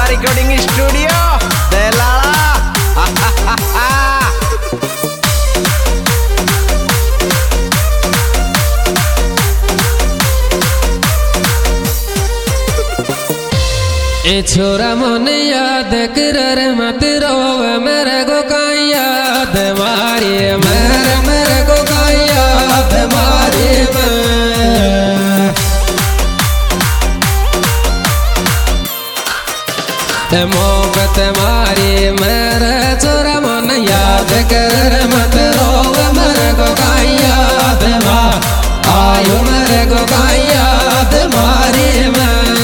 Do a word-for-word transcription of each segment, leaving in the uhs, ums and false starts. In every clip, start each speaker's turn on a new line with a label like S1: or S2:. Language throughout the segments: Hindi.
S1: Recording studio देलाला।
S2: ए छोरा मन याद कर मत रोव मेरे को कहीं याद मारी मेरे मेरे को कहीं याद मारी मैं मोहब्बत मारी मेरे छोरा मन याद कर मत रोव मेरे को कहीं याद मार आयो मेरे को कहीं याद मारी मैं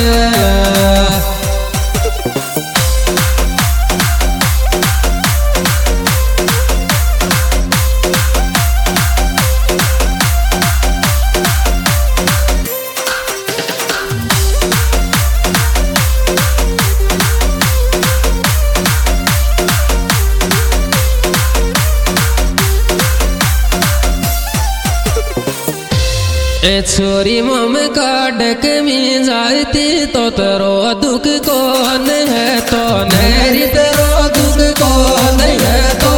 S2: ए छोरी मम काटक में जाती तो तेरो दुख कौन है तो नेरी तेरो दुख कौन है तो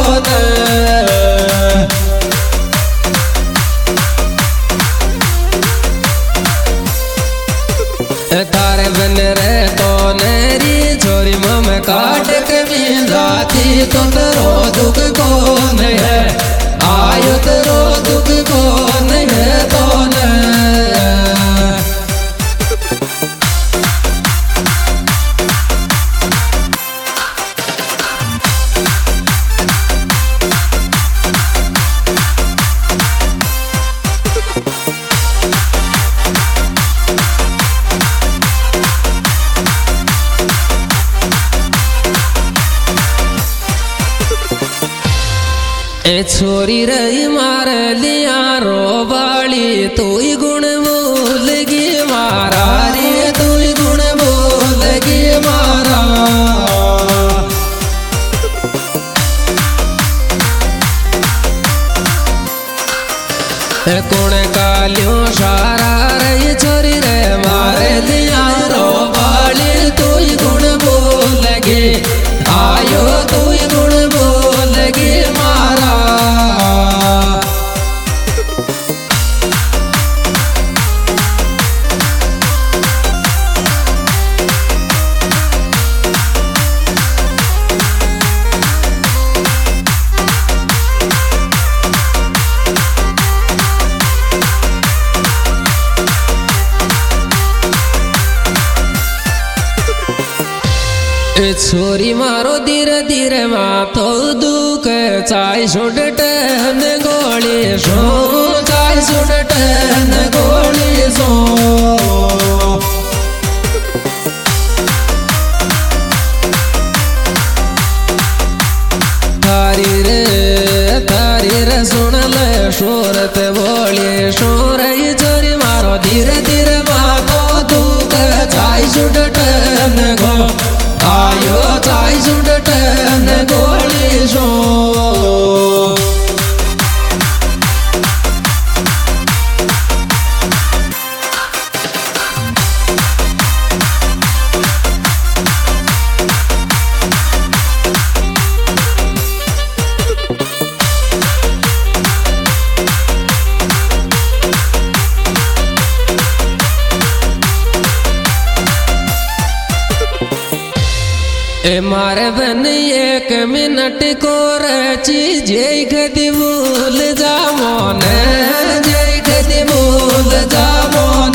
S2: न तारे बन रे तो नेरी छोरी मम काटक में जाती तो तेरो दुख कौन है आयो तेरो दुख कौन है तो न ए छोरी रही मार लिया रो बाली तू ही गुण बोलगी मारा रे तू ही गुण बोलगी मारा कौन कालियो सारा रही छोरी रे मार लिया रो बाली तू ही गुण बोलगी आयो तू ही गुण बोलगी मारा छोरी मारो धीरे धीरे मातो दुख चाय सुडटन गोली सो चाय सुडटन गोली सो थारी रे थारी रे सुन ले शोरत बोली शोर छोरी मारो धीरे धीरे मातो दुख चाय सुडटन गो आयो चाय सुडटन गोली सो ए मारे बन एक मिनट को रची जय गति भूल जा मोन जय गति भूल जा मोन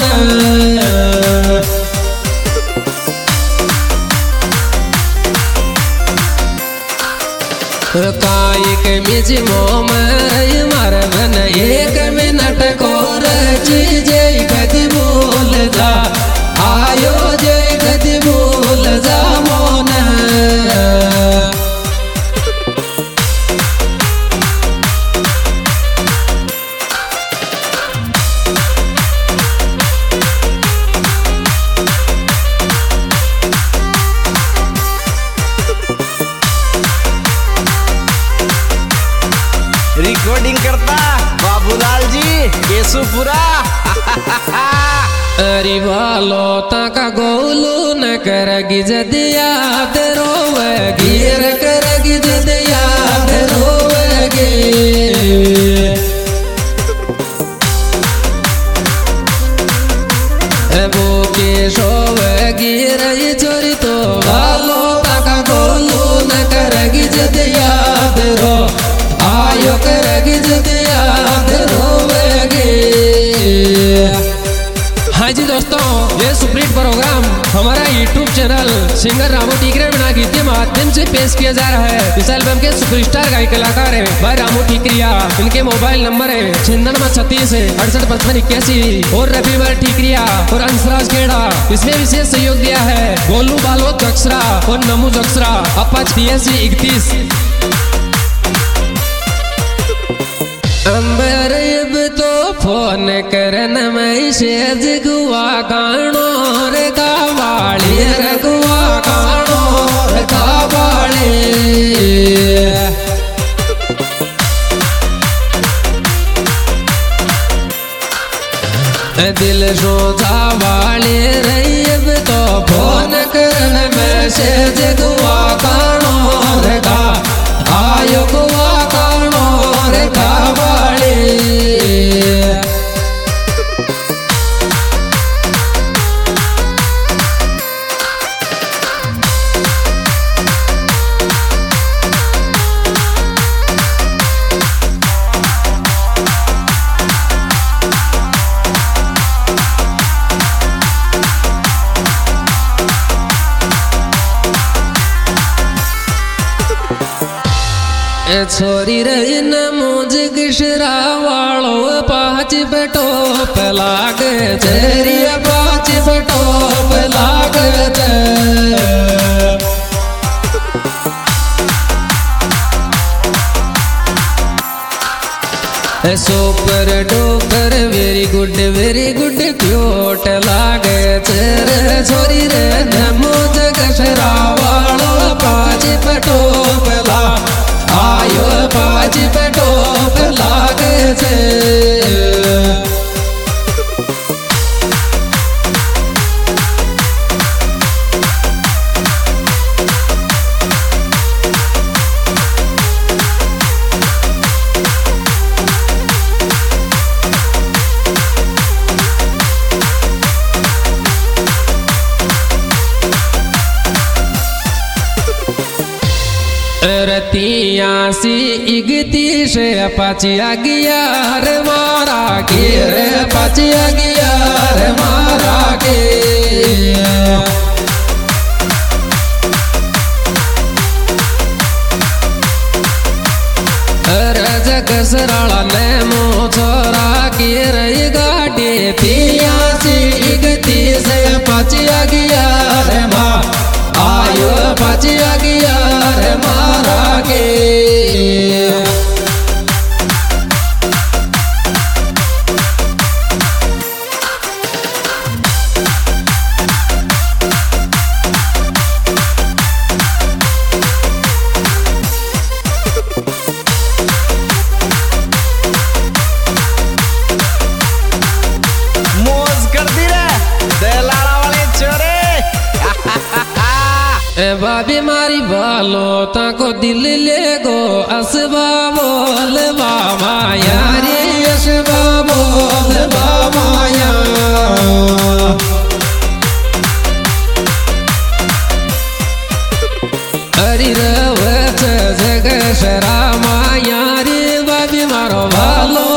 S2: काई के मिज मोम मारे बन एक मिनट को रची जय गति भूल जा आयो जय गति भूल जा मोन
S1: रिकॉर्डिंग करता बाबूलाल जी केशुपुरा।
S2: अरे वालो ताका गोलू न करगी जद याद रोवेगी रे करगी जद याद रोवेगी। वो के शोवेगी रे चोरी तो वालो ताका गोलू न करगी जद याद रो आयो करगी जद याद रोवेगी। हाँ जी दोस्तों, ये सुपरहिट प्रोग्राम हमारा YouTube channel singer Ramu Thikre बिना गीत के माध्यम से पेश किया जा रहा है। इस एल्बम के सुपरस्टार गायक कलाकार है भाई रामू ठीकरिया। इनके मोबाइल नंबर है छियानवे छत्तीस अड़सठ पचपन इक्यासी और रविवार ठीकरिया और अंशराज खेड़ा। इसमें विशेष सहयोग दिया है गोलू बालोद जक्सरा और नमू जक्सरा अपाच तिरासी इकतीस। अंबर तो फोन करन में शेज गुआ गाणो रे गावाली रे गुआ गाणो रे गावाली। दिल सोचा वाली रैब तो फोन करन में शेज गुआ गाणो रे गा आयो गुआ गाणो रे गावाली। छोरी रही न मुझ किशरा वालो पाँच बटो पलाग तेरी पाँच बटो पलाग super duper very good very good cute लागे तेरे छोरी रे न मुझ किशरा वालो पाँच बटो पला आयो पाँच पेटो पे लागे से। रतिया सी इकतीस पचिया गया रे मारा के रे पचिया गया रे मारा के। रज कसराला ने मो छोरा के रे गाड़ी तिया सी इकतीस पचिया गया रे मा आयो पचिया गया रे मारा के।
S1: मौज कर दी रे दलाला वाले चोरे।
S2: बाबी मारी बालो ताको दिल ले गो असबा बोल बामाया रे असबा बोल बामाया। हरि रवच जग शरा माया रे बाबी मारो बालो